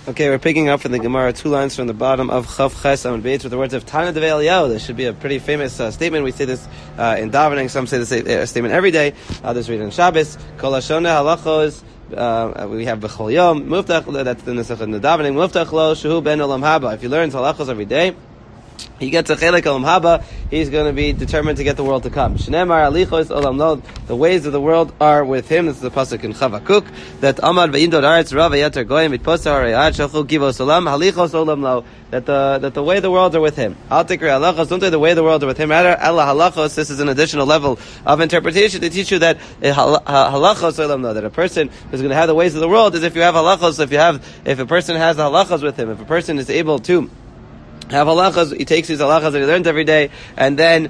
Okay, we're picking up from the Gemara 2 lines from the bottom of Chav Ches Amud Beis with the words of Tana Devei Eliyahu. This should be a pretty famous statement. We say this in davening. Some say this statement every day. Others read it on Shabbos. Kol Hashoneh halachos. We have B'chol Yom. Muftach. That's the Nesach in the davening. Muftach lo shehu ben olam haba. If he learns halachos every day, he gets a chelik olam haba. He's going to be determined to get the world to come. Shneimar alichos olam lo. The ways of the world are with him. This is the pasuk in Chavakuk that Amad ve'imdod aretz rav yater goyim mitposa harayat shalchu kivos olam halichos olam lo. That the way of the world are with him. Al tikri halachos. Don't say the way of the world are with him. Rather, Allah halachos. This is an additional level of interpretation to teach you that halachos olam lo. That a person who's going to have the ways of the world is if you have halachos. If a person has the halachos with him. If a person is able to have halachas, he takes these halachas that he learns every day, and then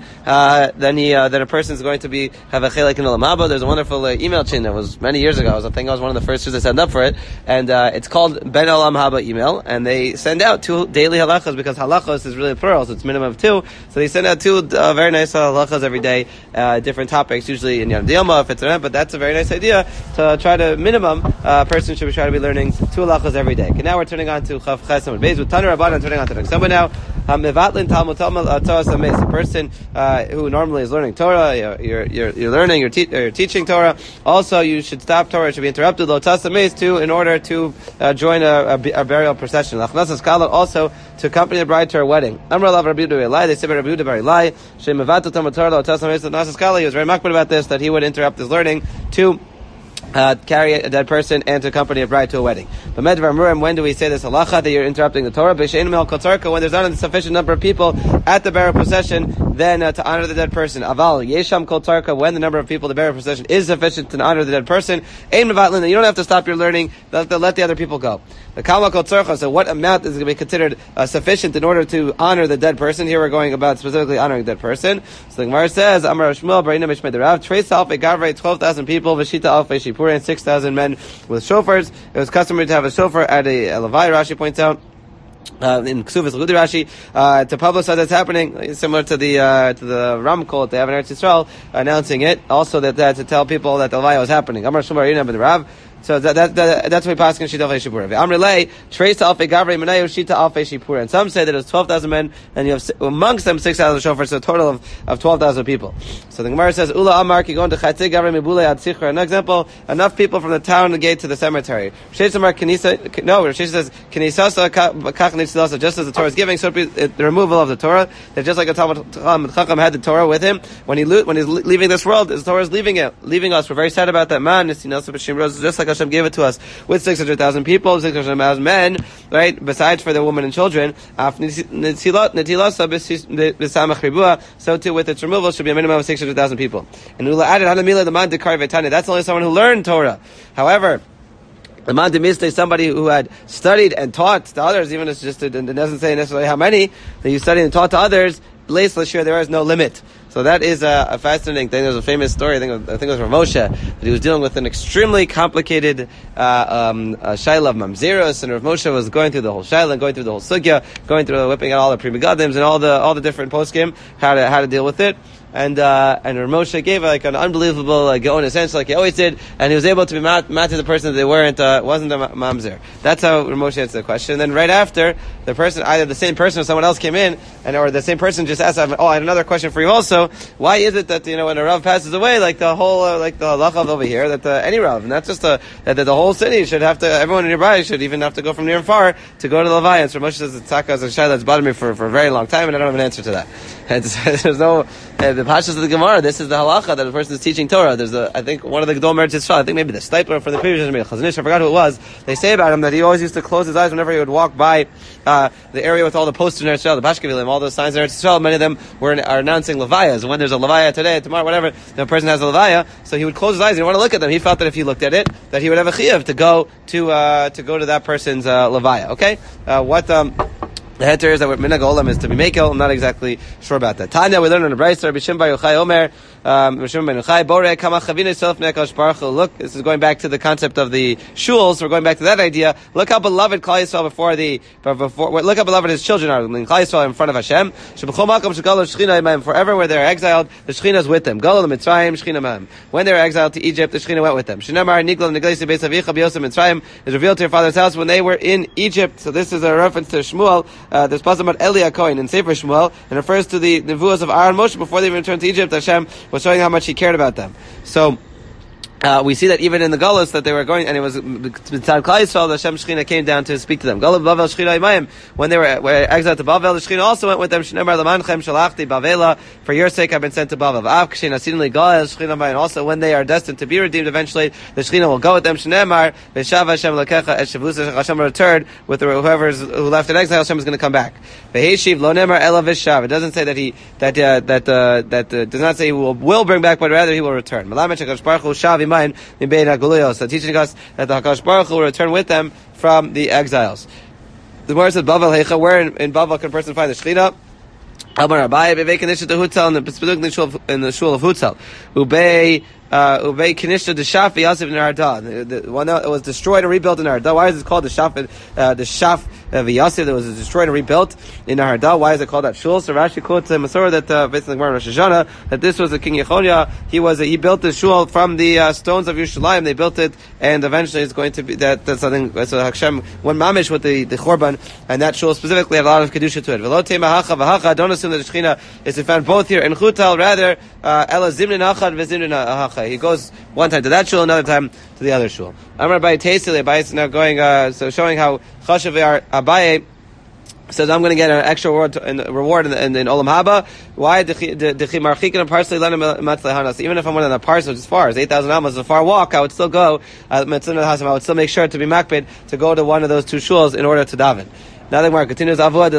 a person is going to have a chelik in olam haba. There's a wonderful email chain that was many years ago. I think I was one of the first that signed up for it, and it's called Ben Olam Haba email, and they send out 2 daily halachas because halachos is really plural, so it's minimum of 2. So they send out 2 very nice halachas every day, different topics, usually in Yom Dilma if it's an event, but that's a very nice idea to try to minimum. A person should try to be learning 2 halachas every day. Okay, now we're turning on to Chav Ches Amud Beis with Tana Rabbanan, turning on to the next one now. Mevatlin Talmud Torah Sameis. A person who normally is learning Torah, you're learning, you're teaching Torah. Also, you should stop Torah. It should be interrupted. Lo Tasameis too, in order to join a burial procession. Lachnasas Kala also to accompany the bride to her wedding. Amar Lav Rabbi Yehuda Bar Ilai. They say by Rabbi Yehuda Bar Ilai, She Mevatel Talmud Torah Lo Tasameis Lachnasas Kala. He was very makbid about this, that he would interrupt his learning to carry a dead person and to accompany a bride to a wedding. But Medvar Murim, when do we say this halacha that you're interrupting the Torah? When there's not a sufficient number of people at the burial procession, then to honor the dead person. Aval Yesham Kol Tarka, when the number of people at the burial procession is sufficient to honor the dead person. Ein Mevatlin, you don't have to stop your learning. Let the other people go. The Kalma Kol Tzarcha, so what amount is going to be considered sufficient in order to honor the dead person? Here we're going about specifically honoring the dead person. So the Gemara says, Amar Shmuel, Barina Mishmei Derav, Trace Alfei Gavrei, 12,000 people, Vashita Alfei Shipur, and 6,000 men with shofars. It was customary to have a shofar at a Levai, Rashi points out. In Ksuvas Lugudi Rashi, to publicize that's happening, similar to the Ramkol that they have in Eretz Yisrael, announcing it. Also that to tell people that the Levaya was happening. Amar Shmuel Barina Ben Rav. So that's why Paskin Shita Alfei Shipura. Amrulay Trace Alfei Gavrei Menayu Shita Alfei Shipura. And some say that it's 12,000 men, and you have amongst them 6,000 shofars, so a total of 12,000 people. So the Gemara says, Ula Amar Ki Gon Dechatzi Gavrei Mibulei Ad Sichra. An example, enough people from the town to gate to the cemetery. Rashi Amar Kanisa. No, Rashi says Kanisasa Kach Nitzilasa. Just as the Torah is giving, so the removal of the Torah. That just like a Talmud Chacham had the Torah with him when he's leaving this world, his Torah is leaving us. We're very sad about that man. Just like Hashem gave it to us with 600,000 people, 600,000 men, right? Besides for the women and children, so too with its removal should be a minimum of 600,000 people. And that's only someone who learned Torah. However, the man demiste is somebody who had studied and taught to others, even if it doesn't say necessarily how many, that you studied and taught to others, there is no limit. So that is a fascinating thing. There's a famous story, I think it was from Moshe, that he was dealing with an extremely complicated shaila of mamzeros, and Rav Moshe was going through the whole shaila, and going through the whole sugya, going through whipping out all the prima gadims and all the different poskim, how to deal with it. And Rav Moshe gave an unbelievable go in a sense, like he always did, and he was able to be mat to the person that they wasn't a mamzer. That's how Rav Moshe answered the question. And then right after, the person, either the same person or someone else came in, or the same person just asked, I had another question for you also. Why is it that, when a Rav passes away, like the whole, like the halacha over here, that any Rav, and that's just that the whole city should have to, everyone nearby should even have to go from near and far to go to the Levaya. And so Rav Moshe says, Tzaka is a shayla that's bothered me for a very long time, and I don't have an answer to that. And there's no, the Pashas of the Gemara, this is the halacha that a person is teaching Torah. There's I think one of the Gedol Meretz Yisrael, I think maybe the Stipler from the previous Chazon Ish, I forgot who it was. They say about him that he always used to close his eyes whenever he would walk by the area with all the posters in Eretz Yisrael, the Bashkevilim, all those signs in Eretz Yisrael. Many of them are announcing Levayas. When there's a Levaya today, tomorrow, whatever, the person has a Levaya, so he would close his eyes. He didn't want to look at them. He felt that if he looked at it, that he would have a chiyuv to go to that person's Levaya. Okay, The heter is that minhag olam is to be mekel. I'm not exactly sure about that. Tanya, we learn on the Brayser, Rabbi Shimon bar Yochai Omer, Rabbi Shimon bar Yochai, Borei kama chavina self nekadosh baruch hu. Look, this is going back to the concept of the shuls. We're going back to that idea. Look how beloved Klal Yisrael look how beloved his children are. Klal Yisrael in front of Hashem. Sheb'chol makom shegalo Shechina imam. Forever where they're exiled, the Shechina is with them. Galo l'Mitzrayim, Shechina imam. When they were exiled to Egypt, the Shechina went with them. Shenamar nigla neglesi beis avicha b'yosef Mitzrayim is revealed to your father's house when they were in Egypt. So this is a reference to Shmuel. There's pasuk about Eli Cohen in Sefer Shmuel, and refers to the nevuos of Aaron Moshe before they returned to Egypt. Hashem was showing how much He cared about them. So we see that even in the Galus that they were going, and it was Mitzad Klal Yisrael, the Hashem Shechina came down to speak to them. Galus Bavel Shechina Imayim, when they were exiled to Bavel, the Shechina also went with them. Shneimar Lamanchem Shalachti Bavela, for your sake I've been sent to Bavel. Av Kshin Asidinli Gal Shechina Imayim. Also, when they are destined to be redeemed eventually, the Shechina will go with them. Shneimar Veshav Hashem Lakecha Et Shavlusa Hashem returned with whoever who left in exile. Hashem is going to come back. Veheshiv Lo Nemar Ela Veshav. It doesn't say that he does not say he will bring back, but rather he will return. Malamet Shekadosh Baruch Hu Shav Imayim Imbein HaGuluyos. So teaching us that the HaKadosh Baruch Hu will return with them from the exiles. The Gemara says, Bavel Heicha, where in Bavel can a person find the Shechina? Amar Abaye Bevei Kanishta de Hutzal, in the shul of Hutzal. Ubei Kanishta de Shaf Yasif Narada. The one that was destroyed and rebuilt in Narada. Why is it called the Shaf Yasif that was destroyed and rebuilt in Narada? Why is it called that shul? So Rashi quotes a Masorah that based on the Gemara Rosh Hashanah that this was a King Yechonia. He built the shul from the stones of Yerushalayim. They built it, and eventually it's going to be that's something. So Hashem went mamish with the Chorban, and that shul specifically had a lot of kedusha to it. Velote Mahacha Vahacha. Don't assume that the Shechina is found both here in Chutal. Rather, Ela Zimnin Achad Vezimnin Ahacha. He goes one time to that shul, another time to the other shul. Amar Abaye Teisili. Abaye is now going, so showing how Chashav Abaye says, I'm going to get an extra reward in Olam Haba. Why? Even if I'm one of the parts, which is far, it's 8,000 amas, a far walk, I would still go, I would still make sure to be makbid to go to one of those two shuls in order to daven. Now the Gemara continues.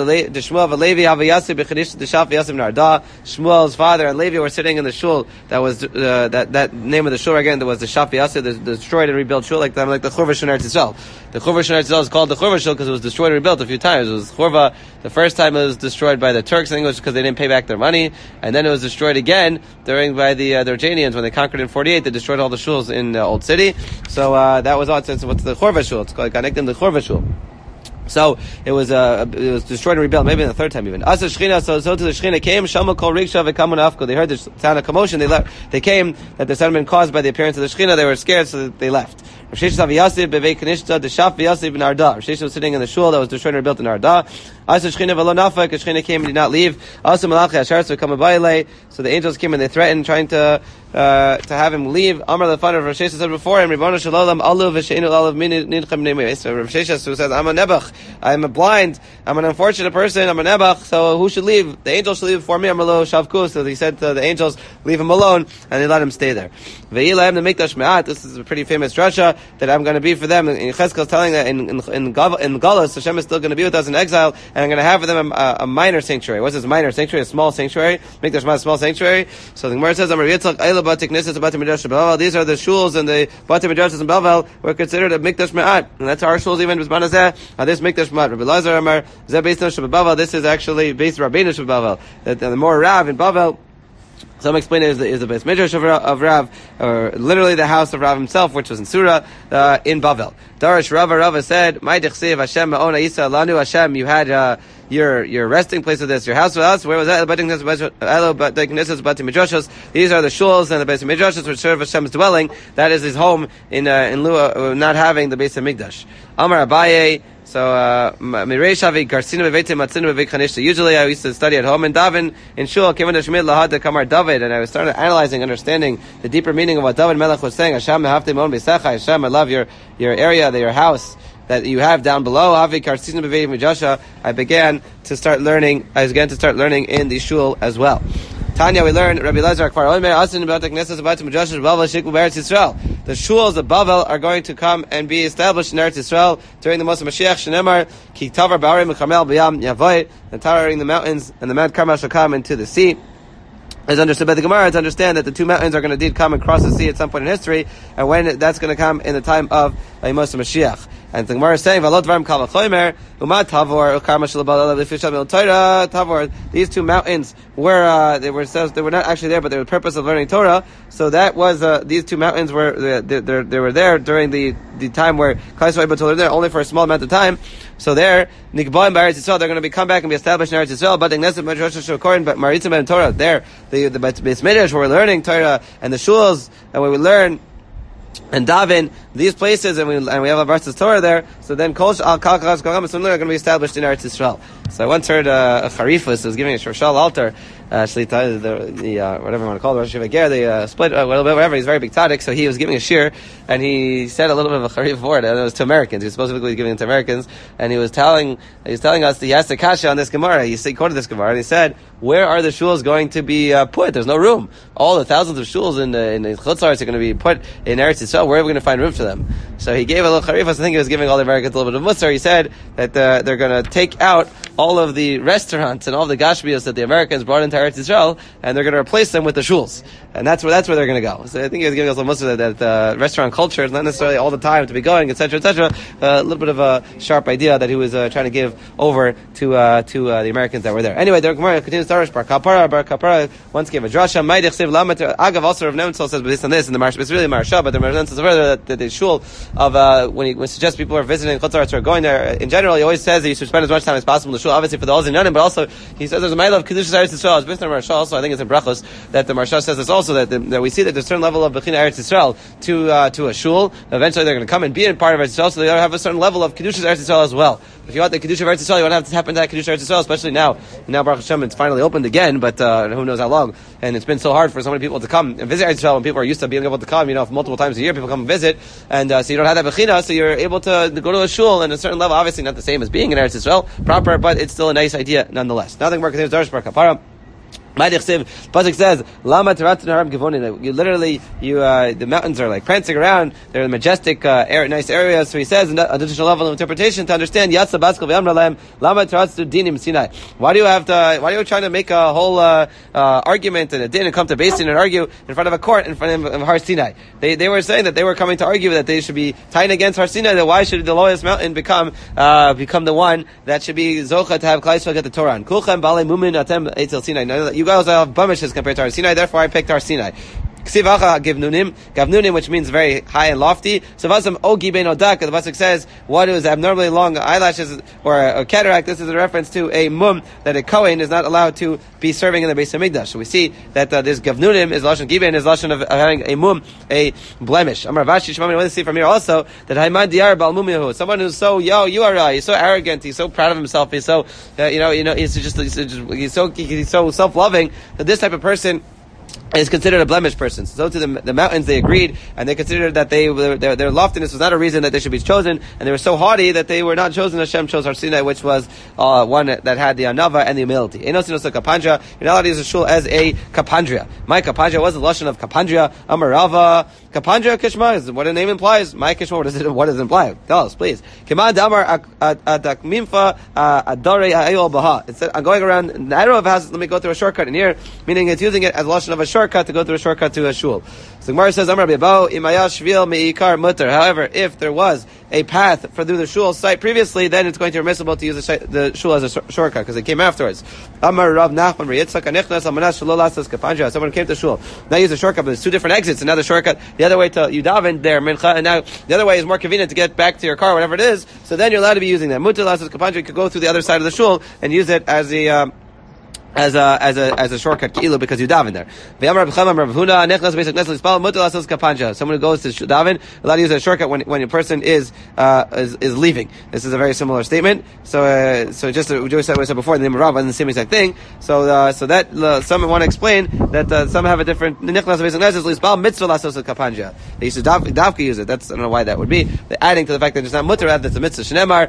Shmuel's father and Levi were sitting in the shul. That was that name of the shul again. That was the Shaf Yasir, the destroyed and rebuilt shul, like the Churva Shul Eretz Yisrael. The Churva Shul Eretz Yisrael is called the Churva Shul because it was destroyed and rebuilt a few times. It was Churva. The first time it was destroyed by the Turks. I think it was because they didn't pay back their money, and then it was destroyed again by the Jordanians when they conquered in 48. They destroyed all the shuls in the old city. So that was odd. So what's the Churva Shul? It's called Ganektim the Churva Shul. So it was destroyed and rebuilt, maybe in the third time even. So to the Shechina came, Shama Kol Riksha V'Kamun Afko. They heard the sound of commotion, they left. They came, that the sound had been caused by the appearance of the Shechina, they were scared, so they left. Rav Sheshes Aviyasib Bevei Kanishta Deshaf V'Yasib in Arda. Rav Sheshes was sitting in the shul that was destroyed and rebuilt in Arda. Also Shechina V'Lo Nafak, Shechina came and did not leave. Also Malachi Asharetz V'Kam Abayile. So the angels came and they threatened, trying to have him leave. Amar Lefan, Rav Sheshes said before him, Ribono Shel Olam Alu V'Sheinu Alav Min Nidchem Neimei. So Rav Sheshes who says, I'm a nebach, I'm a blind, I'm an unfortunate person, I'm a nebach, so who should leave? The angels should leave before me, I'm a lo shavku. So he said to the angels, leave him alone, and they let him stay there. Ve'ilahem the mikdash me'at. This is a pretty famous drasha that I'm going to be for them. In Cheskel is telling that in Galus, Hashem is still going to be with us in exile, and I'm going to have for them a minor sanctuary. What's this minor sanctuary? A small sanctuary. Mikdash me'at, a small sanctuary. So the Gemara says, Amar Yitzchak Eila Batik Nisas Batim Midrash Bavel. These are the shuls and the Batim Midrashas in Bavel were considered a mikdash me'at, and that's our shuls even Bismanazeh. This mikdash me'at. Rabbi Lazar Amar Zeh based on Shabbat. This is actually based on Rabbeinu Shabbat. That the more Rav in Bavel. Some explain it is the base midrash of Rav, or literally the house of Rav himself, which was in Surah, in Bavel. Darish Rava said, "My dechsev Hashem ma'ona Isa lanu Hashem." You had your resting place of this, your house with us. Where was that? These are the shuls and the base of midrashos which serve Hashem's dwelling. That is his home in lieu of not having the base of Mikdash. Amar Abaye. So, usually I used to study at home in Daven, in Shul, David, and I started analyzing, understanding the deeper meaning of what David Melech was saying. Hashem, Hashem, I love your area, your house that you have down below. I began to start learning in the Shul as well. Tanya, we learned Rabbi Lazar Akvar Omer Asin about the Knesset about Midrash Bavel Shikul Eretz Yisrael. The shuls of Bavel are going to come and be established in Eretz Yisrael during the Moshe Mashiach. Shenemar Ki Tavar Ba'arim Mechamel B'Yam Yavoy. The towering the mountains and the Mount Carmel shall come into the sea. As understood by the Gemara, to understand that the two mountains are going to indeed come and cross the sea at some point in history, and when that's going to come in the time of Moshe Mashiach. And the Gemara is saying, "V'alot dvarim kal v'chomer umad Tavor ukarma shalabal lefishal mil Torah Tavor." These two mountains were they were not actually there, but they were the purpose of learning Torah. So that was these two mountains were they were there during the time where Klal Yisrael were able to learn there only for a small amount of time. So there, Nikbaim by Eretz Yisrael, they're going to come back and be established in Eretz Yisrael. But Knesset Madrash Shokorin, but Maritzim and Torah, there the Beis Midrash where we're learning Torah and the shuls and where we learn and daven these places, and we have a Bartz's Torah there. So then Kol Al Kal Kal Kal are going to be established in Eretz Yisrael. So I once heard a Charifus who was giving a Shorshal altar, Shlita, the whatever you want to call it, Rosh Hashanah, the split, whatever. He's a very big tzaddik, so he was giving a shir, and he said a little bit of a Charif word, and it was to Americans. He was supposedly giving it to Americans, and he was telling us that he asked the kasha on this Gemara. He quoted this Gemara, and he said, "Where are the shuls going to be put? There's no room. All the thousands of shuls in the Chutz La'aretz are going to be put in Eretz Yisrael. Where are we going to find room for them?" So he gave a little Charifus. I think he was giving all the Americans a little bit of Musar. He said that they're going to take out all of the restaurants and all the gashmios that the Americans brought into Eretz Yisrael, and they're going to replace them with the shuls, and that's where they're going to go. So I think he was giving us a musar that restaurant culture is not necessarily all the time to be going, etc., etc. A little bit of a sharp idea that he was trying to give over to the Americans that were there. Anyway, the Gemara continues. Bar Kapara once gave a drasha. Agav also Rav Nemtzel says based on this, and the Marsha, it's really Marsha, but the Rav Nemtzel says further that the shul of when he suggests people are visiting Chutz La'aretz or going there, in general, he always says that you should spend as much time as possible in the shul. Obviously for the Oz and Yanim, but also he says there's a mile of Kedushas Eretz Yisrael. It's based on Marsha. Also, I think it's in Brachos that the Marsha says this also that we see that there's a certain level of Bechina Eretz Yisrael to a shul. Eventually, they're going to come and be in part of Eretz Yisrael, so they have a certain level of Kedushas Eretz Yisrael as well. If you want the Kedusha of Eretz Yisrael, you want to have to happen to that Kedusha of Eretz Yisrael, especially now. Now, Baruch Hashem, it's finally opened again, but who knows how long. And it's been so hard for so many people to come and visit Eretz Yisrael when people are used to being able to come, multiple times a year, people come and visit. And so you don't have that Bechina, so you're able to go to a shul in a certain level, obviously not the same as being in Eretz Yisrael proper, but it's still a nice idea nonetheless. Now the Gemara continues, Darish Bar Kapara. Pasuk says, "Lama teratzin haram givonin." You literally, the mountains are like prancing around. They're majestic, nice areas. So he says, an additional level of interpretation to understand. Yatsa baskal v'yamralem lama teratzin dinim Sinai. Why do you trying to make a whole argument and a din and come to Beis Din and argue in front of a court in front of Har Sinai? They were saying that they were coming to argue that they should be tying against Har Sinai. That why should the lowest mountain become the one that should be zocha to have Klal Yisrael get the Torah? Kulchem balei mumin atem etzel Sinai. You guys have blemishes compared to Har Sinai, therefore I picked Har Sinai. Ksivacha Gavnunim, which means very high and lofty. So Vasam Ogi Ben Odak, the pasuk says, what is abnormally long eyelashes or a cataract? This is a reference to a mum that a Kohen is not allowed to be serving in the Beis Hamikdash. So we see that this Gavnunim is lashon Giben, is lashon of having a mum, a blemish. Amar Vashi Shemami, we want to see from here also that Haimad Diyar Bal Mumihu, someone who's so he's so arrogant, he's so proud of himself, he's so he's so self-loving that this type of person is considered a blemished person. So to the mountains they agreed, and they considered that their loftiness was not a reason that they should be chosen, and they were so haughty that they were not chosen. Hashem chose Har Sinai, which was one that had the anava and the humility. You're not allowed to use a shul as a kapandria. My kapandria was the lashon of kapandria. Amarava kapandria kishma is what the name implies. My kishma, what does it imply? Tell us, please. Kima damar adakmimfa adore ayol baha. It said, I'm going around narrow of houses. Let me go through a shortcut in here, meaning it's using it as lashon of a shortcut to go through a shortcut to a shul. So the Gemara says, Amar B'Yabao, Imaya Shvil Me'ikar Mutter. However, if there was a path through the shul site previously, then it's going to be permissible to use the shul as a shortcut because it came afterwards. Amar Rav Nachman Yitzchak Anichnas Amanas Shalol Asas Kapanja. Someone came to shul. Now use a shortcut, but there's two different exits. Another shortcut, the other way to Yudaven there, Mincha, and now the other way is more convenient to get back to your car, whatever it is. So then you're allowed to be using that. Mutter Asas Kapanja. You could go through the other side of the shul and use it as a shortcut ki'ilu because you daven there. Someone who goes to daven allowed to use a shortcut when a person is leaving. This is a very similar statement. So just what we said before, the name of Rav wasn't the same exact thing. So that some want to explain that some have a different. They used to davka use it. I don't know why that would be. Adding to the fact that it's not mutter, that's a mitzvah. Shneimar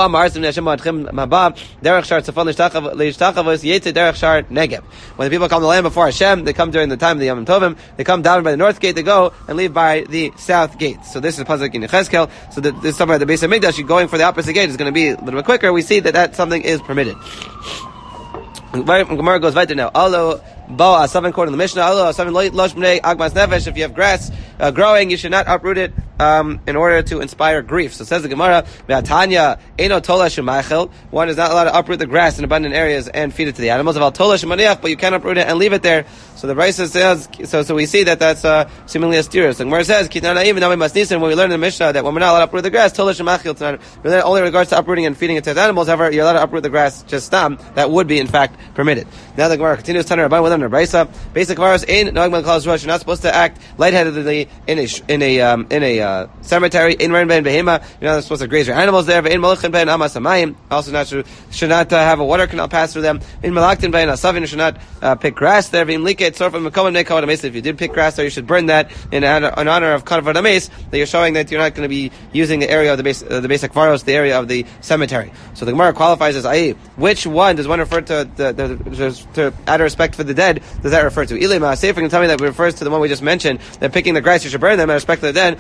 Negev. When the people come to the land before Hashem, they come during the time of the Yom Tovim, they come down by the north gate, they go and leave by the south gate. So this is pasuk in Yechezkel. So this is somewhere at the base of Mikdash, you're going for the opposite gate, is going to be a little bit quicker. We see that something is permitted. Gemara goes right there now. Alo Boa, 7 quote in the Mishnah. Alo 7 losh bnei agmas nefesh. If you have grass growing, you should not uproot it in order to inspire grief. So it says the Gemara, "Ve'atanya eno tola shemachel." One is not allowed to uproot the grass in abundant areas and feed it to the animals. Aval tola shemaniach, but you can uproot it and leave it there. So the Brisa says, so we see that that's seemingly a steer. So the Gemara says, when we learn in the Mishnah that when we're not allowed to uproot the grass, tola shemachel, only regards to uprooting and feeding it to the animals. However, you're allowed to uproot the grass just stam. That would be in fact permitted. Now the Gemara continues telling Rabban with them in Brisa. Basic Gemara is you're not supposed to act lightheadedly in a cemetery. In Ren Ben Behema, you're not supposed to graze your animals there. In Malachin Ben Amasamayim, also not should not have a water canal pass through them. In Malaktin Ben Asavin, you should not pick grass there. If you did pick grass there, you should burn that in honor of Kavod Ames, that you're showing that you're not going to be using the area of the basic varos, the area of the cemetery. So the Gemara qualifies as which one does one refer to out of respect for the dead? Does that refer to Ilima? Say if you can tell me that it refers to the one we just mentioned, that picking the grass you should burn them out of respect for the dead.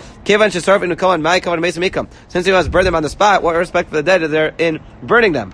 Since you must burn them on the spot, what respect for the dead is there in burning them?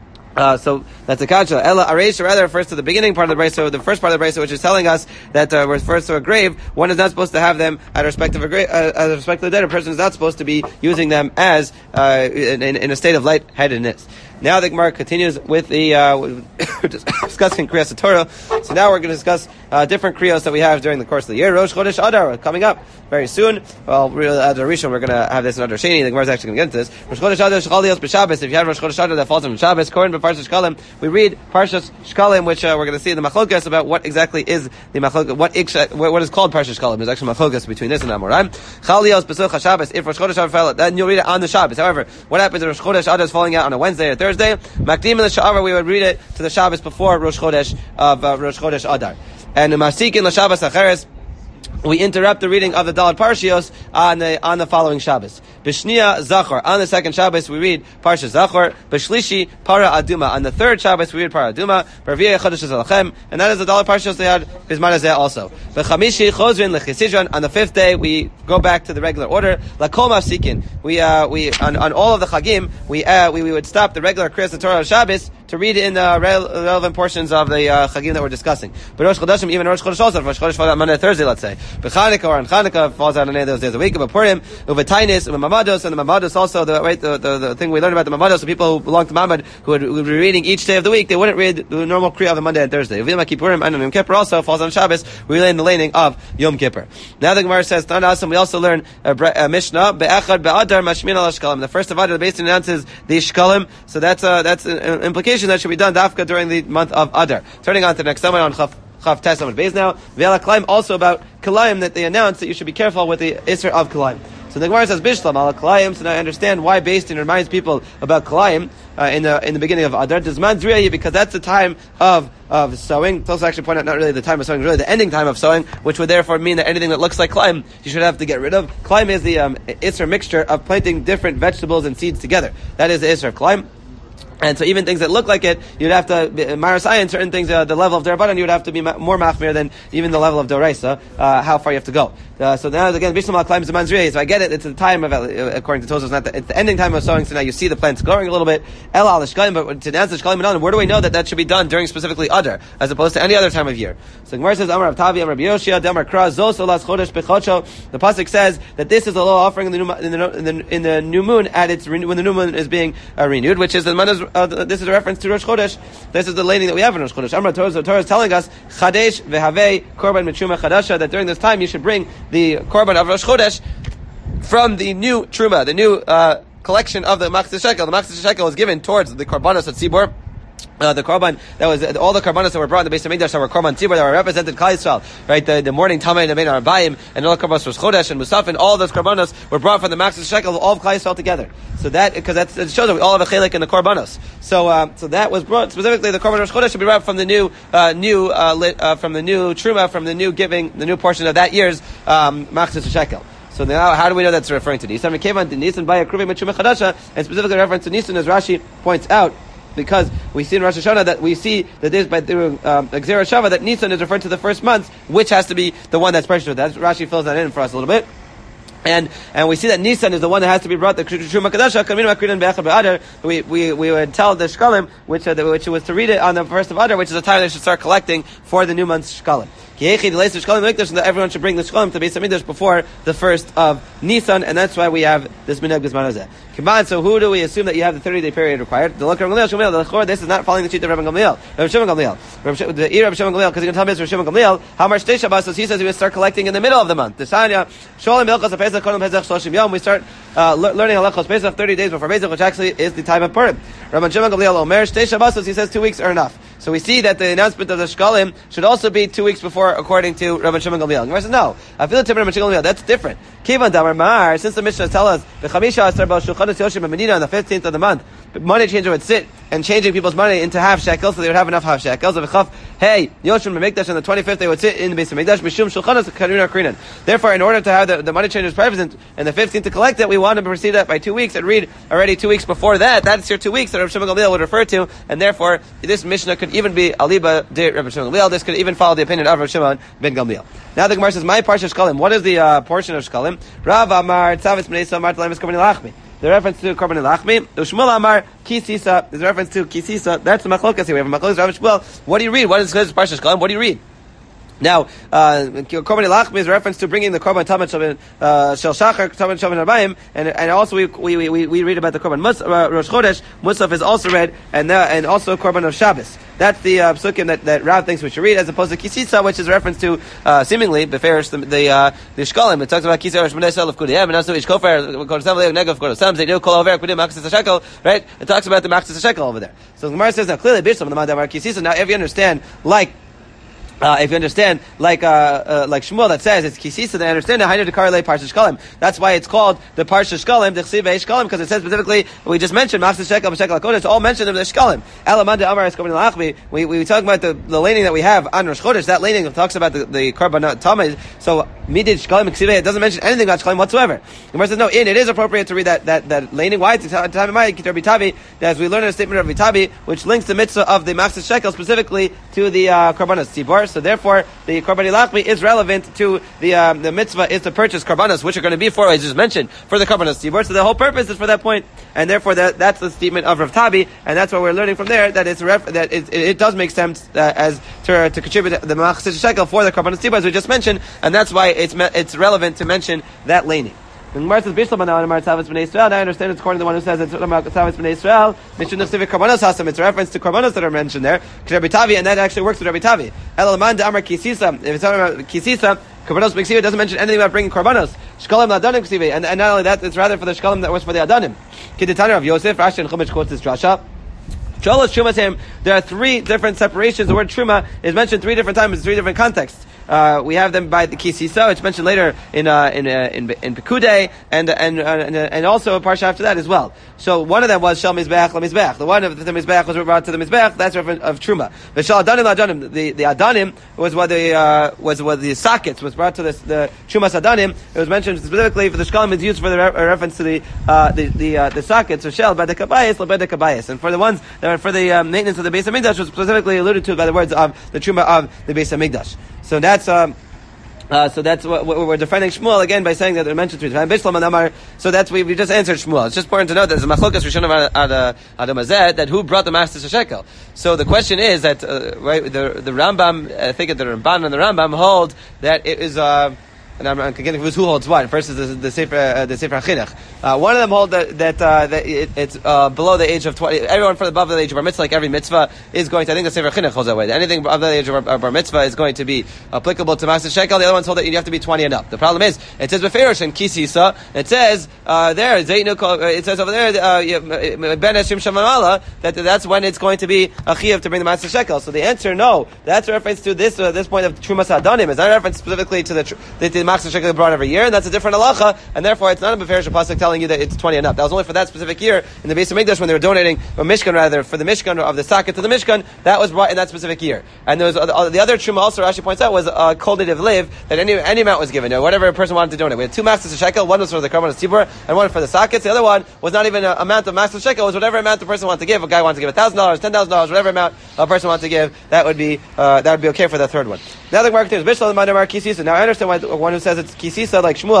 So that's a kasha. Ella Areish rather refers to the beginning part of the brayso, the first part of the brayso, which is telling us that refers to a grave. One is not supposed to have them out of respect of a grave, out of respect of the dead. A person is not supposed to be using them as in a state of lightheadedness. Now the Gemara continues with the we're discussing Kriyas Torah. So now we're going to discuss different kriyos that we have during the course of the year. Rosh Chodesh Adar coming up very soon. Well, really, Adar Rishon, we're going to have this in Adar Sheni. The Gemara is actually going to get into this. Rosh Chodesh Adar Shchalios b'Shabbos. If you have Rosh Chodesh Adar that falls on Shabbos, Kohen b'Parshas Shkalim, we read Parshas Shkalim, which we're going to see in the Machlokas about what exactly is the Machlokas, what is called Parshas Shkalim. There's actually Machlokas between this and Amoraim. Chalios b'Such Shabbos. If Rosh Chodesh Adar fell, then you'll read it on the Shabbos. However, what happens if Rosh Chodesh Adar is falling out on a Wednesday or Thursday? Makdim in the Sha'ar, we would read it to the Shabbos before Rosh Chodesh of Rosh Chodesh Adar. And Masikin l'Shabbos Acheres, we interrupt the reading of the Daled Parshios on the following Shabbos. B'Shnia Zachor, on the second Shabbos we read Parsha Zachor. B'Shlishi Para Aduma, on the third Shabbos we read Para Aduma. B'Rviya Chodesh Zalachem, and that is the Daled Parshios they had Bizman Hazeh also. B'Chamishi Chozrin L'Chisidron, on the fifth day we go back to the regular order. L'Kol Mafsikin, we on all of the Chagim we would stop the regular Kriyas Torah of Shabbos to read in the relevant portions of the Chagim that we're discussing. But Rosh Chodeshim, even Rosh Chodesh also, Rosh Chodesh falls out Monday, Thursday, let's say. But Chanukah or on Chanukah falls out on any of those days a week. But Purim, Uvatainis, Mamados, and the Mamados also, the thing we learned about the Mamados, the people who belong to Mamad, who would be reading each day of the week, they wouldn't read the normal Kriya of the Monday and Thursday. Uvim Kippurim and Yom Kippur also falls on Shabbos, we lay in the laning of Yom Kippur. Now the Gemara says, Tanasam, we also learn Mishnah, Be'echad Be'adar Mashmin al Shkalim. The first of Adar, the base announces the Shkalim, so that's an implication that should be done Dafka during the month of Adar. Turning on to the next summit on Chav Tes Amud Beis now. Ve'ala Kalaim, also about Kalaim, that they announce that you should be careful with the Isser of Kalaim. So the Gemara says Bishlam ala Kalaim. So now I understand why Beis Din reminds people about Kalaim in the beginning of Adar. Because that's the time of sowing. It's also actually point out not really the time of sowing, really the ending time of sowing, which would therefore mean that anything that looks like Kalaim you should have to get rid of. Kalaim is the Isser mixture of planting different vegetables and seeds together. That is the Isser of Kalaim. And so even things that look like it, you'd have to, Marasayan, certain things, the level of Derabanan, you would have to be more machmir than even the level of Doraisa, how far you have to go. So now again, Bishlam al climbs the Manzriya, so I get it, it's the time of, according to Tosfos, it's the ending time of sowing, so now you see the plants growing a little bit, El al Shkalim, but to announce the Shkalim and where do we know that should be done during specifically Adar, as opposed to any other time of year? So Gemara says, Amar Avtavi, Amar B'Yoshia, Damar Kra, Zos Olas Chodesh Bechocho. The pasuk says that this is a low offering in the new moon when the new moon is being renewed, which is this is a reference to Rosh Chodesh. This is the laning that we have in Rosh Chodesh. Amar Torah is telling us Chadesh v'Havei Korban Mitzuma Chadasha, that during this time you should bring the Korban of Rosh Chodesh from the new Truma, the new collection of the Machzis Shekel. The Machzis Shekel was given towards the Korbanos at Tzibor. The korban that was all the korbanos that were brought in the base of Mikdash that were korban tzibur that were represented Klal Yisrael, right? The morning tamei and the bein arbaim and all the korbanos was chodesh and musaf, and all those korbanos were brought from the Machzis Shekel, all of Klal Yisrael together. So that it shows that we all have a chelik in the korbanos. So that was brought specifically. The korban Rosh Chodesh should be brought from the new from the new truma, from the new giving, the new portion of that year's Machzis Shekel. So now, how do we know that's referring to Nisan? Nisan by a kruvim mitzuma chadasha, and specifically reference to Nisan, as Rashi points out. Because we see in Rosh Hashanah that we see that there's by through Gzera Shava that Nisan is referred to the first month, which has to be the one that's precious. That Rashi fills that in for us a little bit. And we see that Nisan is the one that has to be brought the Truma Kadasha. We would tell the Shkalim, which was to read it on the first of Adar, which is the time they should start collecting for the new month's Shkalim. Everyone should bring the Shkalim to Beis Hamikdash before the first of Nisan, and that's why we have this Minhag Bisman Hazeh. So who do we assume that you have the 30-day period required? This is not following the sheet of Rabbi Gamliel. Rabbi Shimon Gamliel, because you're going to tell me it's Rabbi Shimon Gamliel. How much Tei Shabbos? He says we will start collecting in the middle of the month. We start learning Halachos Pesach 30 days before Pesach, which actually is the time of Purim. Rabbi Shimon Gamliel Omer Tei Shabbos. He says 2 weeks are enough. So we see that the announcement of the Shkalim should also be 2 weeks before, according to Rabbi Shimon Gamliel. Gemara says, no, I feel Rabbi Shimon Gamliel. That's different. Kivan Damar Mar, since the Mishnah tells us the Chamisha Asar Bal Shulchanos Yoshim and Medina on the 15th of the month, money changer would sit and changing people's money into half shekels, so they would have enough half shekels. Hey, Yoshim Mikdash on the 25th they would sit in the Beis Hamikdash. Mishum Shulchanos Karuna Krinan. Therefore, in order to have the money changers present and the 15th to collect it, we want to proceed that by 2 weeks and read already 2 weeks before that. That's your 2 weeks that Rabbi Shimon Gamliel would refer to, and therefore this Mishnah could even be Aliba de Rabbi Shimon Gamliel. This could even follow the opinion of Rabbi Shimon ben Gamliel. Now the Gemara says, my parsha Shkalim. What is the portion of Shkalim? Rav Amar Tzavis Bnei Amar Talamis Korban Lachmi. The reference to Korban Lachmi. Ushmuel Amar Kisisa is the reference to Kisisa. That's the Machlokas here. We have a Machlokas Rav Shmuel. What do you read? What is this parsha Shkalim? What do you read? Now, Korban Lachmi is a reference to bringing the Korban Tamid Shel Shachar, Tamid Shel Arbaim, and also we read about the Korban Rosh Chodesh. Musaf is also read, and also Korban of Shabbos. That's the psukim that Rav thinks we should read, as opposed to Kisisa, which is a reference to seemingly beferish the Shkalim. It talks about Kisisa Rosh Chodesh of Kudiyam, and also Ishkofer Kodasam Negav Kodasam. They do Kol Over Kudim Machzis Hashekel, right? It talks about the Machzis Hashekel over there. So the Gemara says now clearly Bishlam the Mandamar Kisisa. Now, if you understand like Shmuel that says it's Kisisa, then I understand how to correlate Parsha Shkalim. That's why it's called the Parsha Shkalim, the Chsiv Shkalim, because it says specifically, we just mentioned Machzis Shekel, Shekel HaKodesh, it's all mentioned in the Shkalim. Elamanda Amar es Korban Lachmi. We talk about the laning that we have on Rosh Chodesh. That laning talks about the Korban Tamid. So Midid Shkalim Chsiv, it doesn't mention anything about Shkalim whatsoever. The Gemara says no. It is appropriate to read that laning. Why? It's time of my Rabbi Tavi, as we learn in a statement of Rabbi Tavi, which links the mitzvah of the Machzis Shekel specifically to the Korbanos Tzibor. So therefore, the Korban Lachmi is relevant to the mitzvah is to purchase Korbanos, which are going to be for, as just mentioned, for the Korbanos Tzibor. So the whole purpose is for that point, and therefore that's the statement of Rav Tabi, and that's what we're learning from there. That it does make sense as to contribute the Machzis Shekel for the Korbanos Tzibor, as we just mentioned, and that's why it's relevant to mention that laning. When Gemara says Bishlam now Amar Tzavis Bnei Israel, now I understand it's according to the one who says it's Tzavis Bnei Israel. Mishun Nefsivik Korbanos Hasam. It's a reference to Korbanos that are mentioned there. Rabbi Tavi, and that actually works with Rabbi Tavi. Elaman de Amar Kisisa. If it's talking about Kisisa, Korbanos B'Ksiva, it doesn't mention anything about bringing Korbanos. Shkalim Ladanim Ksiva, and not only that, it's rather for the Shkalim that was for the Adanim. Kiditana of Yosef, Rashi and Chumash quotes this drasha. There are 3 different separations. The word Truma is mentioned 3 different times in 3 different contexts. We have them by the Kisisa. It's mentioned later in Pekudei, and also a parsha after that as well. So one of them was Shel Mizbeach LaMizbeach. The one of the Mizbeach was brought to the Mizbeach. That's reference of Truma. The Shel Adanim LaAdanim. The Adanim was what the sockets was brought to the Trumas Adanim. It was mentioned specifically for the Shkalim is used for the reference to the sockets. So Shel Bedek Kabayis LaBedek Kabayis, and for the ones that are for the maintenance of the Beis Hamikdash was specifically alluded to by the words of the Truma of the Beis Hamikdash. So that's what we're defending Shmuel again by saying that they're mentioned 3 times. So that's we just answered Shmuel. It's just important to note that there's a machlokas Rishon Adam Hazeh that who brought the Machzis Shekel. So the question is that the Rambam, I think that the Ramban and the Rambam hold that it is. And I'm getting confused who holds what. First is the Sefer HaChinuch. One of them hold that it's below the age of 20. Everyone above the age of bar mitzvah, like every mitzvah, is going to. I think the Sefer HaChinuch holds that way. Anything above the age of bar mitzvah is going to be applicable to Machzis Shekel. The other ones hold that you have to be 20 and up. The problem is it says beferish and Kisisa. It says there. It says over there Ben Hashim Shamamala that's when it's going to be a chiyuv to bring the Machzis Shekel. So the answer no. That's a reference to this point of Trumas Adanim. It's not a reference specifically to the Machzis Shekel brought every year, and that's a different halacha, and therefore it's not a beferish pasuk telling you that it's 20 and up. That was only for that specific year in the Beis Hamikdash when they were donating a Mishkan, rather for the Mishkan of the socket to the Mishkan. That was brought in that specific year. And there was the other truma also Rashi points out was a kol nidav liv that any amount was given, whatever a person wanted to donate. We had 2 Machzis Shekel. One was for the Korbanos Tzibor and one for the sockets. The other one was not even an amount of Machzis Shekel. It was whatever amount the person wanted to give. A guy wanted to give $1,000, $10,000, whatever amount a person wanted to give. That would be okay for the third one. Now the Gemara continues. Bishlam Mandamar Kisisa. Now I understand why one who says it's Kisisa like Shmuel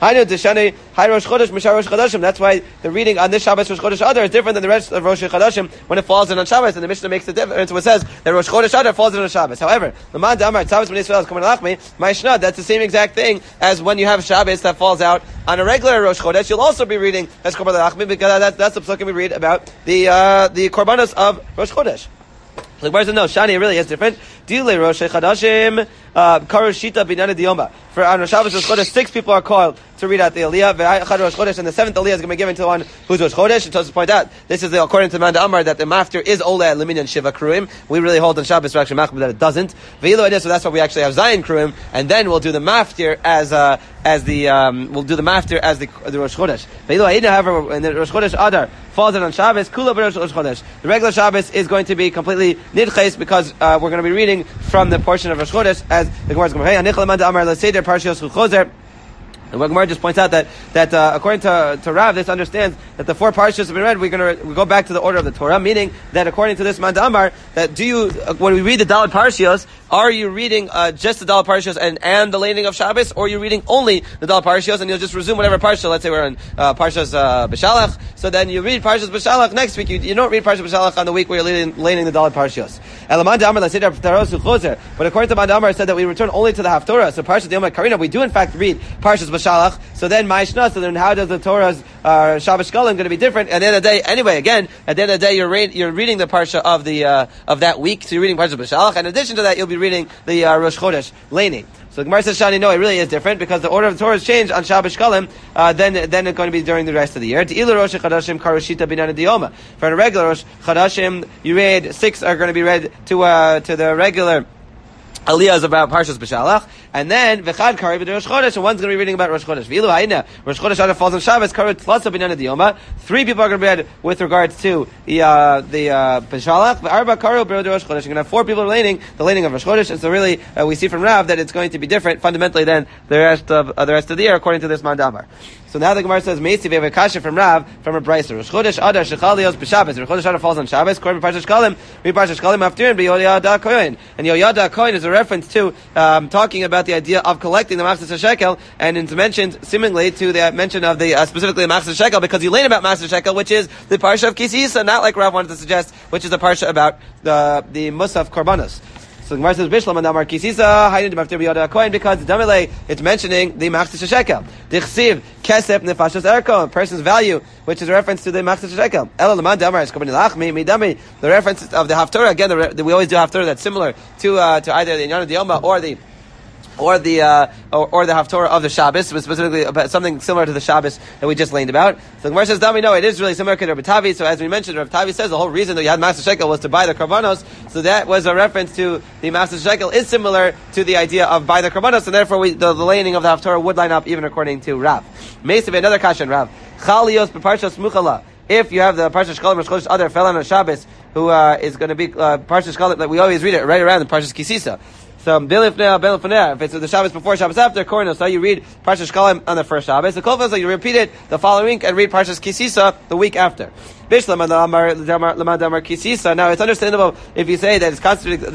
Hainu Deshani Hai Rosh Chodesh Mishar Rosh Chodeshim. That's why the reading on this Shabbos Rosh Chodesh Adar is different than the rest of Rosh Chodeshim when it falls in on Shabbos, and the Mishnah makes the difference. So it says that Rosh Chodesh Adar falls in on Shabbos. However, Laman Damar Tzavos Bnei Yisrael is coming Lachmi Ma'ishna. That's the same exact thing as when you have Shabbos that falls out on a regular Rosh Chodesh. You'll also be reading as Korban Lachmi, because that's the psukim we read about the korbanos of Rosh Chodesh. The Gemara says no, Shani really is different. Dile Rosh Chodeshim Karushita Binana Dioma. For on Shabbos Rosh Chodesh, 6 people are called to read out the Aliyah. Ve'achad Rosh Chodesh, and the 7th Aliyah is going to be given to the one who's Rosh Chodesh. And to point out, this is according to Manda Amar that the maftir is Oleh Lemin and Shiva Kruim. We really hold on Shabbos actually machmir that it doesn't. Ve'ilo it is, so that's why we actually have Zion Kruim, and then we'll do the maftir as the Rosh Chodesh. Ve'ilo Aida, however, in the Rosh Chodesh Adar falls in on Shabbos. Kula Rosh Chodesh. The regular Shabbos is going to be completely nidches because we're going to be reading from the portion of Rosh Chodesh as the Gemara is going to say. Anichel Manda Amar LaSeder Parshios Chuchozer. And what Gemara just points out that according to Rav, this understands that the 4 parshas have been read. We go back to the order of the Torah, meaning that according to this Manda Amar, that when we read the Dalet Parshios, are you reading just the Dalet Parshios and the laning of Shabbos, or are you reading only the Dalet Parshios and you'll just resume whatever parsha? Let's say we're in Parshas B'Shalach, so then you read Parshas B'Shalach next week. You don't read Parshas B'Shalach on the week where you're laning the Dalet Parshios. But according to Manda Amar, it said that we return only to the Haftorah. So Parshas Yom Karina, we do in fact read Parshas B'Shalach. So then Ma'ishna, so then how does the Torah's Shabbos Shkolim going to be different? At the end of the day, anyway, again, at the end of the day, you're reading the parsha of that week. So you're reading Parshas B'Shalach. In addition to that, you'll be reading the Rosh Chodesh laning. So the Gemara says, Shani, no, it really is different because the order of the Torah has changed on Shabbos Shkolim. Then it's going to be during the rest of the year. Te'ilu Rosh Chodeshim Karushita Binana Dioma. For a regular Rosh Chodeshim, you read 6 are going to be read to the regular Aliyah is about Parshas B'Shalach, and then V'chad Kari B'Rosh Chodesh, and one's going to be reading about Rosh Chodesh. V'ilu Ha'ina, Rosh Chodesh Adar falls on Shabbos, Kari Tlasa B'Nana Dioma. 3 people are going to be read with regards to the B'Shalach. V'arba Kari B'Rosh Chodesh. You're going to have 4 people laning the laning of Rosh Chodesh, and so really we see from Rav that it's going to be different fundamentally than the rest of the year according to this Manda Amar. So now the Gemara says, Meisi ve'vekasha from Rav, from a Brayser. Rosh Chodesh Adar shechalios b'Shabbos. Rosh Chodesh Adar falls on Shabbos. Korban Parshas Shkolim. Read Parshas Shkolim after b'Yoyada Kohen. And Yoyada Kohen is a reference to talking about the idea of collecting the Machzis HaShekel, and it's mentioned seemingly to the mention of the specifically the Machzis HaShekel, because you learn about Machzis HaShekel, which is the parsha of Ki Sisa, not like Rav wanted to suggest, which is the parsha about the Musaf Korbanos. So the Gemara says, Bishlam and Amar Kisisa, Hainu Maftir B'Yoda Kohen, because Damile, it's mentioning the Machzis HaShekel. Dichsiv, Kesef Nefashos Erko, a person's value, which is a reference to the Machzis HaShekel. Ela Laman Damar, Eskobani Lachmi, Midami, the reference of the Haftorah, again, we always do Haftorah that's similar to either the Inyan Dioma or the Haftorah of the Shabbos, specifically about something similar to the Shabbos that we just learned about. So the Gemara says, Dami, no, it is really similar to Rabbi Tavi. So as we mentioned, Rabbi Tavi says the whole reason that you had Machzis HaShekel was to buy the Karbanos. So that was a reference to the Machzis HaShekel is similar to the idea of buy the Karbanos, and therefore the laning of the Haftorah would line up even according to Rav. Meisiv, another kashan, Rav. Chalios b'Parshas Muchala. If you have the Parshas Shkolim or Shkodesh Adar fell on a Shabbos, who is going to be Parshas Shkolim, like we always read it right around the Parshas Kisisa. So if it's the Shabbos before, Shabbos after, Kornos, so you read Parshas Shkolim on the first Shabbos. The Kolfas, so you repeat it the following week and read Parshas Kisisa the week after. Now it's understandable if you say that it's constituted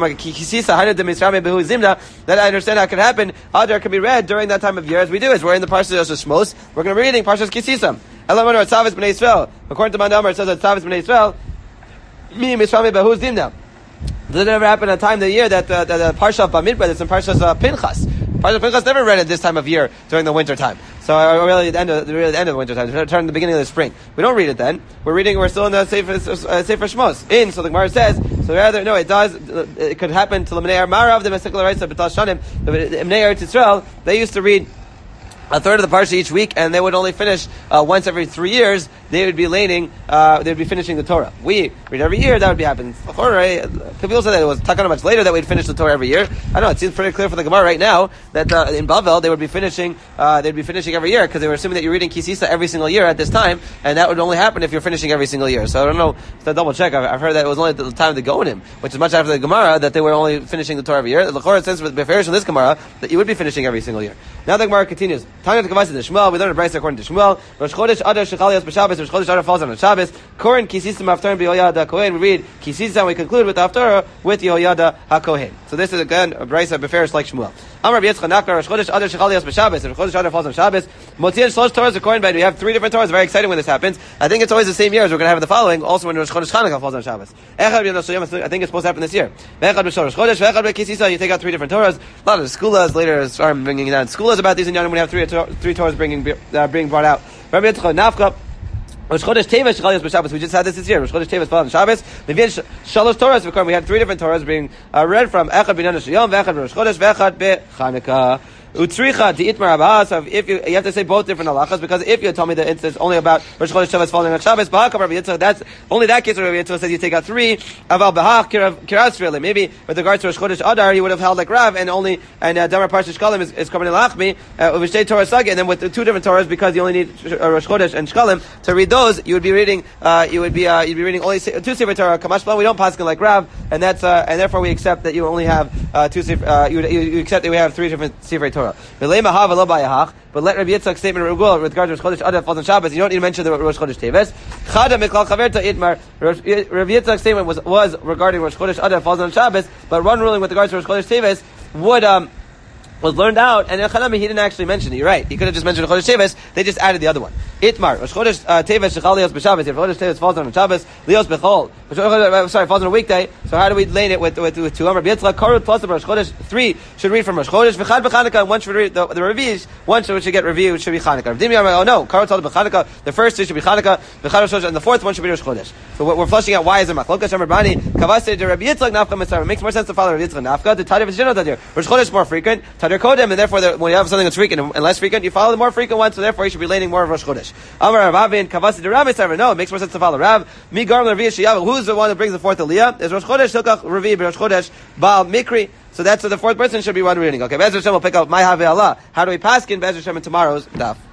that I understand how it can happen. Adar can be read during that time of year, as we do, as we're in the Parshas of Shmos. We're going to be reading Parshas Kisisa. According to Mandamar, it says that Tzavis B'nai Yisrael, mi Misrami Behu Zimna. Does it ever happen at a time of the year that the Parsha of Bamidbar, that's in Parshas Pinchas? Parsha of Pinchas never read at this time of year during the winter time. So really the end of the winter time, turn the beginning of the spring. We don't read it then. We're still in the Sefer Shmos. So the Gemara says, so rather, no, it could happen to L'mnei Marav, the Mesikla Raisa, B'tal Shanim, the M'nei Eretz Yisrael, they used to read a third of the parsha each week, and they would only finish once every 3 years. They would be laning, they would be finishing the Torah. We read every year, that would be happening. People say that it was Takana much later that we'd finish the Torah every year. I don't know, it seems pretty clear for the Gemara right now that in Bavel they would be finishing every year, because they were assuming that you're reading Kisisa every single year at this time, and that would only happen if you're finishing every single year. So I don't know, to double check, I've heard that it was only at the time of the Goanim, which is much after the Gemara, that they were only finishing the Torah every year. The Chorah says with Beferish in this Gemara that you would be finishing every single year. Now the Gemara continues. Tanya to Kavasi the Shmuel, we learned a Brayser according to Shmuel. Rosh Chodesh Adar Shechalios B'Shabbos, Rosh Chodesh Adar falls on Shabbos. Koren Kisisa Maftarim B'Yoyada HaKohen. We read Kisisa and we conclude with the Haftarah with Yoyada HaKohen. So this is again a Brayser Beferish like Shmuel. Amar B'Yitzchak Nachbar Rosh Chodesh Adar Shechal Yos B'Shabbos. If Rosh Chodesh Adar falls on Shabbos, Motzian Shlosh Torahs according to we have 3 different Torahs. Very exciting when this happens. I think it's always the same year as we're going to have the following. Also when Rosh Chodesh Chanukah falls on Shabbos. Echad B'Yom Noshayim, I think it's supposed to happen this year. Echad B'Shorosh Chodesh, Echad B'Kisisa. You take out 3 different Torahs. A lot of the Skulas later are bringing it down. Skulas about these in Yonim. We have 3 Torahs being brought out. Rabbi Yitzchak Nafka. Rosh Chodesh Teves Shechal Yos B'Shabbos. We just had this year. Rosh Chodesh Teves fell on Shabbos. Levian Shalosh Torahs. We had 3 different Torahs being read from Echad B'Yom Noshayim, Echad B'Rosh Chodesh, Echad B'Chanukah. Utricha to itmar abas. If you have to say both different halachas, because if you told me that it's only about Rosh Chodesh Shabbos falling on Shabbos, that's only that case where Rabbi Yitzchak says you take out 3. Aval behach kiras really. Maybe with regards to Rosh Chodesh Adar, you would have held like Rav and Damar Parsha Shkalim is coming in Lachmi Uvshtei Torah Sagi, and then with the 2 different Torahs because you only need Rosh Chodesh and Shkalim to read those, you would be reading you'd be reading only 2 Sefer Torah. Kamash Blan, we don't paskin like Rav, and that's and therefore we accept that you only have 2 Sefer. You accept that we have 3 different Sefer Torah. But let Rabbi Yitzchak's statement with regards to Rosh Chodesh Adar falls on Shabbos. You don't need to mention the Rosh Chodesh Teves. Chada Miklal Chaverta Itmar. Rabbi Yitzchak's statement was regarding Rosh Chodesh Adar falls on Shabbos, but one ruling with regards to Rosh Chodesh Teves was learned out, and Elchanami, he didn't actually mention it. You're right. He could have just mentioned Chodesh Teves. They just added the other one. Itmar. Rosh Chodesh Teves Shechal Lios B'Shabbos. If Chodesh Teves falls on Shabbos, Lios B'Chol. Sorry, falls on a weekday. So how do we lane it with 2? Amar B'Yitzchak Karut plus Rosh Chodesh. 3 should read from Rosh Chodesh. V'Chad B'Chanukah. And 1 should read the Revi'is. 1 should get Revi'u. Should be Chanukah. Dimi Amar, oh no, Karut told B'Chanukah. The first 2 should be Chanukah. V'Chad Rosh Chodesh, and the 4th one should be Rosh Chodesh. So we're flushing out why is there Machlokas. Amar Bani Kavasei de Rabbi Yitzchak Nafka Mitzvah. It makes more sense to follow Rabbi Yitzchak Nafka. The Tadir V'Shinot Tadir. Rosh Chodesh is more frequent. Tadir Kodem, and therefore when you have something that's frequent and less frequent, you follow the more frequent one. So therefore you should be laning more of Rosh Chodesh. Amar Ravin Kavasi de Rabbi Sarah. No, it makes more sense to follow Rav. Mi Garm Revi'ah Sheyav. Who's the one that brings the 4th Aliyah? Is Rosh Chodesh Hilkach Revi'ah Rosh Chodesh Baal Mikri. So that's the 4th person should be one reading. Okay, Be'ez Hashem will pick up my Have Allah. How do we paskin Be'ez Hashem in tomorrow's daf?